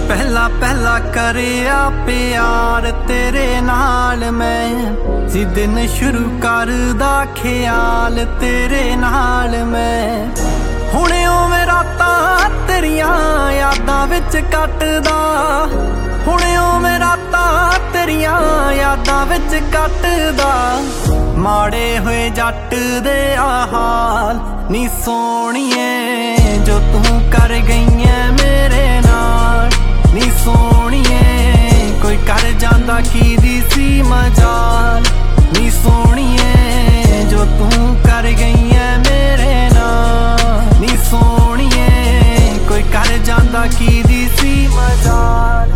पहला पहला करिया प्यार तेरे नाल मैं, सी दिन शुरू करदा ख्याल तेरे नाल मैं। हुणे ओवें रातां तेरियां यादां विच कटदा, हुणे ओवें रातां तेरियां यादां विच कटदा। माड़े होए जट दे आ हाल नी सोहणिए, जो तू कर गई है मेरे नाल नी सोहणिए। कोई कर जांदा कीदी सी मजाल नी सोहणिए, जो तू कर गई है मेरे नाल नी सोहणिए। कोई कर जांदा कीदी सी मजाल।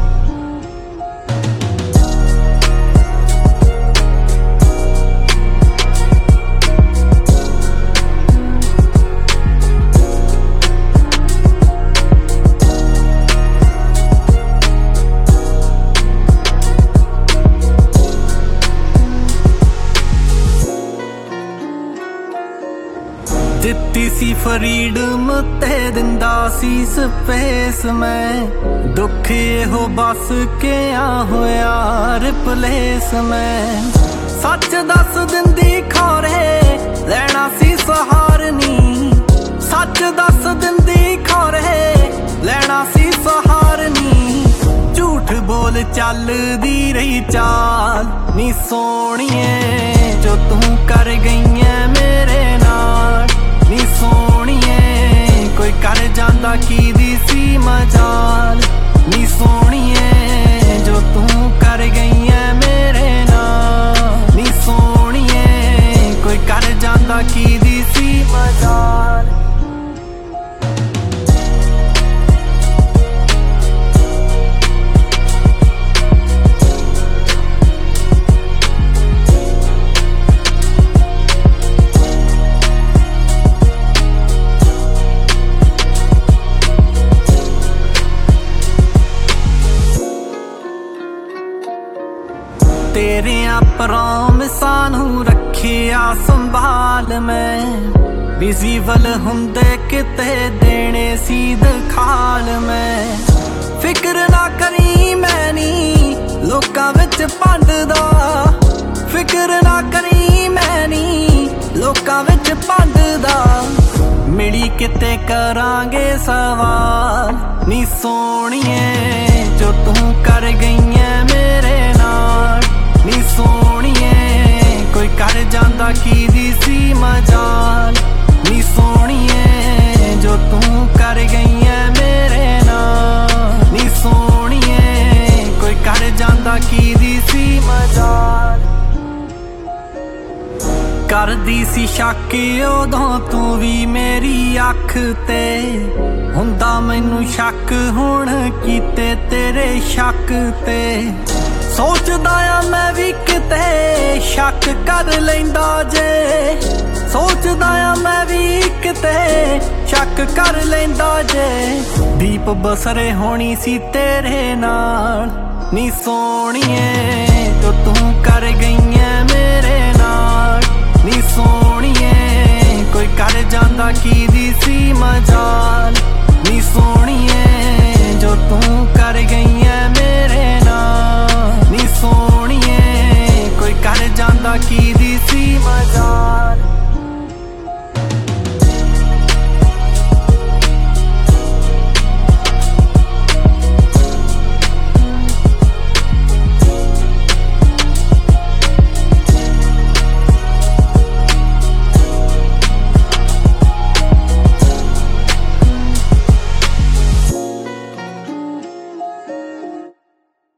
दित्ती सी फ्रीडम ते दिंदा सी स्पेस मैं, दुख हो बस के आ होया रिपलेस मैं। सच दस दिंदी खौरे लैना सी सहारनी, सच दस दिंदी खौरे लैना सी सहारनी। झूठ बोल चलदी रही चाल नी सोहणिए, जो तू कर गई है मेरे नाल नी सोहणिए। कोई कर जांदा कीदी सी मजाल नी सोहणिए, जो तू कर गई है मेरे नाल नी सोहणिए। कोई कर जांदा कीदी सी मजाल। तेरियां प्रॉमिसां नूं रखिया संभाल मैं, विजिबल हुंदे किते देने सी दिखाल मैं। फिक्र ना करी मैं नी लोकां विच भंडदा, फिक्र ना करी मैं नी लोकां विच भंडदा। मिली किते करांगे सवाल नी सोहणिए, जो तू कर गई है मेरे नाल नी सोहणिए। कोई कर जांदा कीदी सी मजाल नी सोहणिए, जो तू कर गई है मेरे नाल नी सोहणिए। कोई कर जांदा कीदी सी मजाल। करदी सी शक उदों तू भी मेरी अख ते, हुंदा मैनू शक हुण कीते तेरे शक ते। सोचदा आ मैं भी किते शक कर लैंदा जे, सोचदा आ मैं भी किते शक कर लैंदा जे। दीप बसरे होनी सी तेरे नाल नी सोहणिए, जो तू कर गई है मेरे नाल नी सोहणिए। कोई कर जांदा कीदी सी मजाल।